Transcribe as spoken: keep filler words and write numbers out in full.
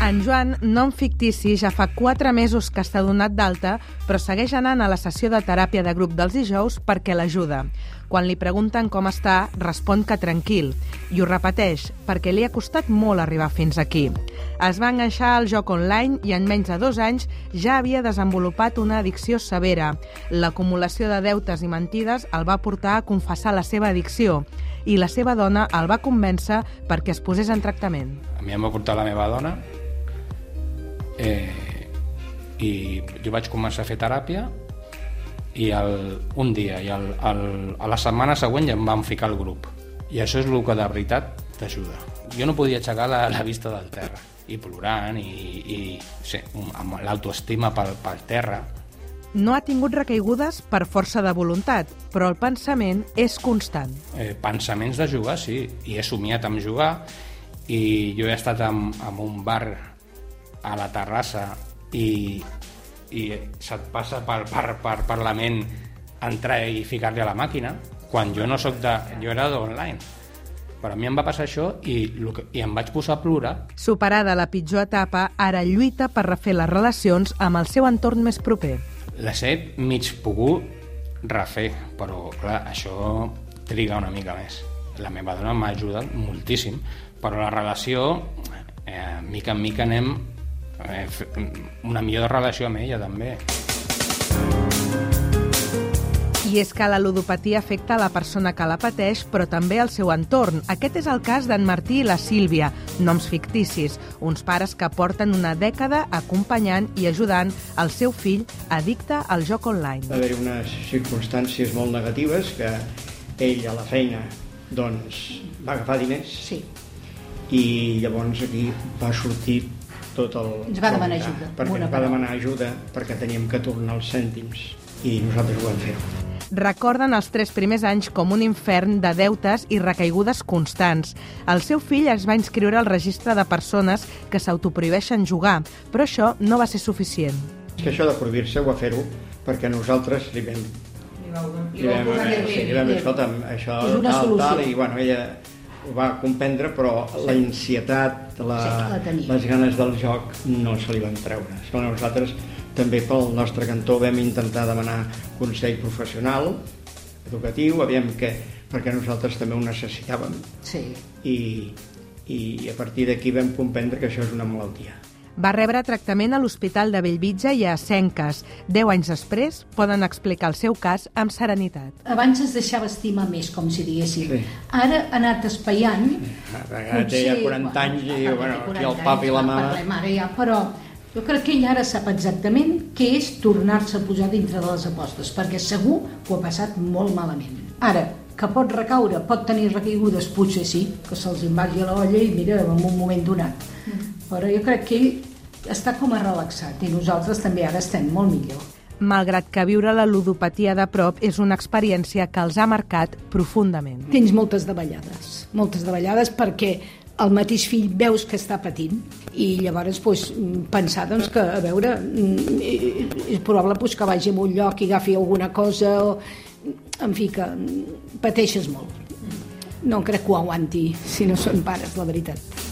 En Joan, nom fictici, ja fa quatre mesos que està donat d'alta, però segueix anant a la sessió de teràpia de grup dels dijous perquè l'ajuda. Quan li pregunten com està, respon que tranquil. I ho repeteix, perquè li ha costat molt arribar fins aquí. Es va enganxar al joc online i en menys de dos anys ja havia desenvolupat una addicció severa. L'acumulació de deutes i mentides el va portar a confessar la seva addicció i la seva dona el va convèncer perquè es posés en tractament. A mi em va portar la meva dona eh, i jo vaig començar a fer teràpia i el, un dia i el, el, a la setmana següent ja em van ficar al grup i això és el que de veritat t'ajuda. Jo no podia aixecar la, la vista del terra i plorant i, i sí, amb l'autoestima pel, pel terra. No ha tingut recaigudes per força de voluntat, però el pensament és constant. Eh, pensaments de jugar, sí, i he somiat amb jugar i jo he estat en, en un bar a la terrassa i i se't passa per, per, per, per la ment entrar i ficar-li a la màquina quan jo no soc de... jo era d'online, però a mi em va passar això i, i em vaig posar a plorar. Superada la pitjor etapa, ara lluita per refer les relacions amb el seu entorn més proper. Les he mig pogut refer, però clar, això triga una mica més. La meva dona m'ha ajudat moltíssim, però la relació, eh, mica en mica anem una millor relació amb ella també. I és que la ludopatia afecta a la persona que la pateix, però també al seu entorn. Aquest és el cas d'en Martí i la Sílvia, noms ficticis, uns pares que porten una dècada acompanyant i ajudant el seu fill addicte al joc online. Va haver unes circumstàncies molt negatives que ell a la feina doncs, va agafar diners sí. I llavors aquí va sortir tot el... Ens va demanar ajuda. Perquè ens va demanar ajuda perquè teníem que tornar els cèntims i nosaltres ho vam fer. Recorden els tres primers anys com un infern de deutes i recaigudes constants. El seu fill es va inscriure al registre de persones que s'autoprohibeixen jugar, però això no va ser suficient. És que això de prohibir-se ho va fer-ho perquè nosaltres li vam... Li vam, li vam, sí, li vam escolta, això tal, tal, i bueno, ella ho va comprendre, però la ansietat, la, sí, les ganes del joc no se li van treure. Nosaltres també pel nostre cantó vam intentar demanar consell professional, educatiu, aviam que, perquè nosaltres també ho necessitàvem. Sí. I, i a partir d'aquí vam comprendre que això és una malaltia. Va rebre tractament a l'Hospital de Bellvitge i a Senques. Deu anys després poden explicar el seu cas amb serenitat. Abans es deixava estimar més, com si diguéssim. Sí. Ara ha anat espaiant. Ara té ja quaranta anys i diu, bueno, aquí el pap i la mama... Ara ja, però jo crec que ell ara sap exactament què és tornar-se a posar dintre de les apostes, perquè segur que ho ha passat molt malament. Ara, que pot recaure, pot tenir recaigudes, potser sí, que se'ls invagi a l'olla i mira, en un moment donat. Mm. Però jo crec que ell està com a relaxat i nosaltres també ara estem molt millor. Malgrat que viure la ludopatia de prop és una experiència que els ha marcat profundament. Tens moltes davallades, moltes davallades perquè el mateix fill veus que està patint i llavors doncs, pensar doncs, que a veure és probable doncs, que vagi a un lloc i agafi alguna cosa o, en fi, que pateixes molt. No crec que ho aguanti si no són pares, la veritat.